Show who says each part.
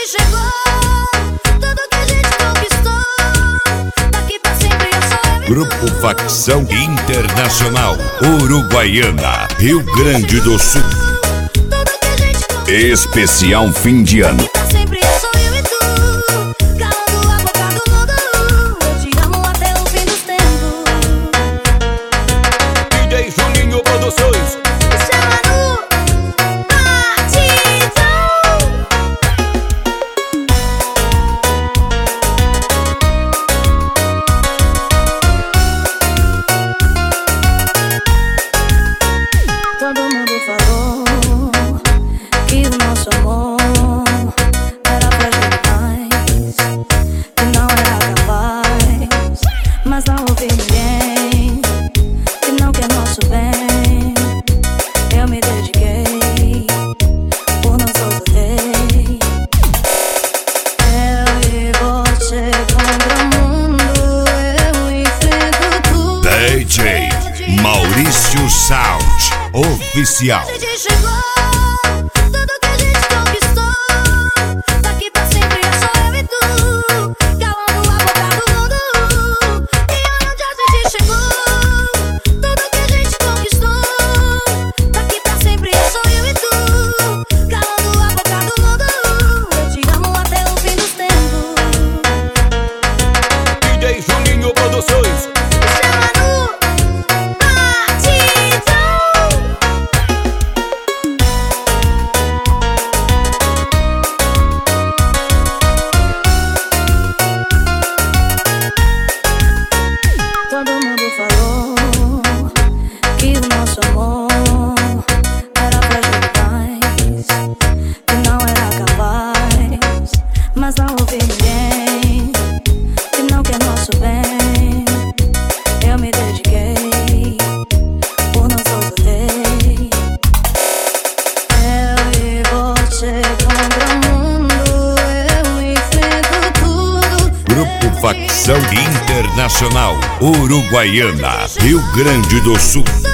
Speaker 1: gente chegou, tudo que a gente conquistou, daqui pra sempre eu sou eu e tu.
Speaker 2: Grupo Facção Internacional Uruguaiana, Rio Grande do Sul.
Speaker 1: Tudo que a gente conquistou,
Speaker 2: Especial fim de ano.
Speaker 1: daqui pra sempre eu sou eu e tu. Calando a boca do mundo, eu te amo até o fim dos tempos.
Speaker 3: DJ Juninho Produções.
Speaker 1: Chama no batidão. Todo mundo falou que o nosso amor era frágil demais, que não era capaz, mas não ouvi ninguém que não quer nosso bem. Eu me dediquei, por não soltei. Eu e você contra o mundo, eu enfrento tudo.
Speaker 2: DJ Maurício Sound Oficial.
Speaker 1: A gente chegou, tudo que a gente conquistou, daqui pra sempre é só eu e tu. Calando a boca do mundo, e onde a gente chegou, tudo que a gente conquistou, daqui pra sempre é só eu e tu. Calando a boca do mundo, eu te amo até o fim dos tempos.
Speaker 3: DJ Juninho Produções.
Speaker 1: Chama no batidão. Todo mundo falou que o nosso amor era frágil demais, que não era capaz, mas não ouvi ninguém que não quer nosso bem. Eu me dediquei, por não soltei. Eu e você contra o mundo, eu enfrento tudo.
Speaker 2: Grupo Facção Internacional Uruguaiana, Rio Grande do Sul.